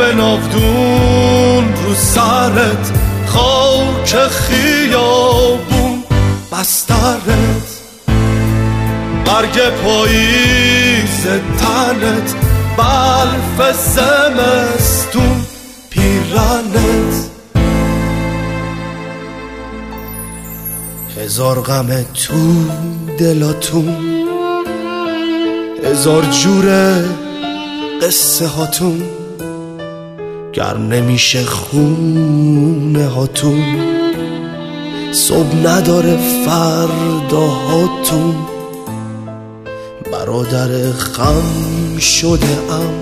ناودون رو سرت، خاک خیابون بسترت، برگ پاییز تنت، برف زمستون پیرنت. هزار غم تو دلاتون، هزار جور قصه هاتون، گر نمیشه خونه هاتون، صبح نداره فرداهاتون. برادر خم شده ام،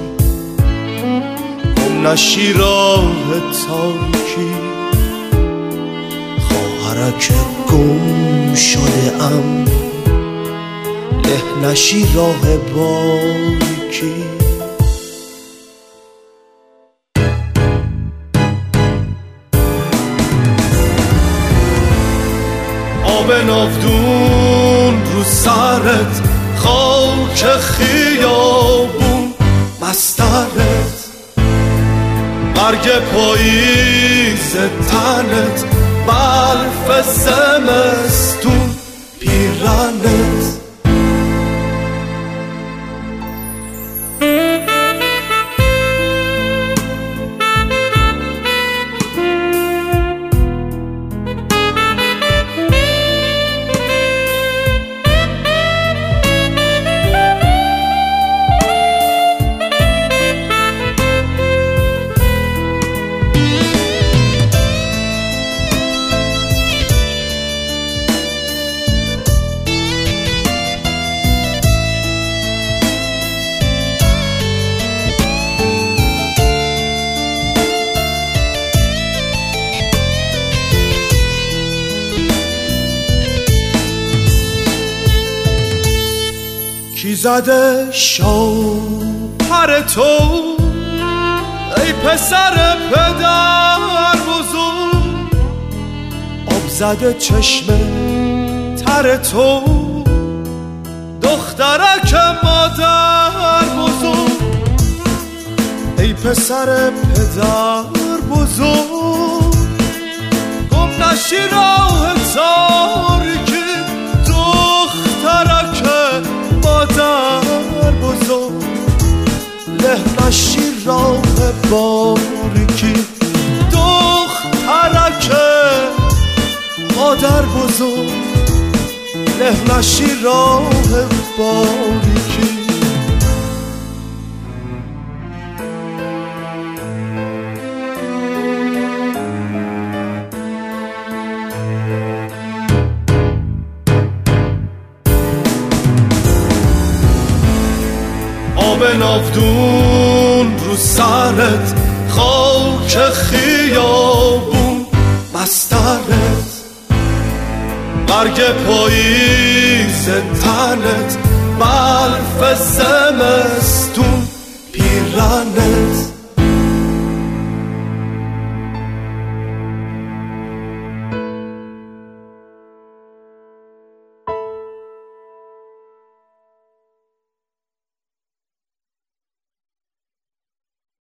گم نشی راه تاریکی، خواهرک گم شده ام، له نشی راه باریکی. آب ناودون رو سرت، خاک خیابون بسترت، برگ پاییز تنت، برف زمستون پیرنت. کی زده شوهر تو ای پسر پدر بزرگ؟ آب زده چشم تر تو دخترک مادر بزرگ. ای پسر پدر بزرگ، گم نشی راه تاریکی، دخترک مادر بزرگ، له نشی راه باریکی. دخترک مادر بزرگ، له نشی راه باریکی. آب ناودون رو سرت، خاک خیابون بسترت، برگ پاییز تنت، برف زمستون پیرنت.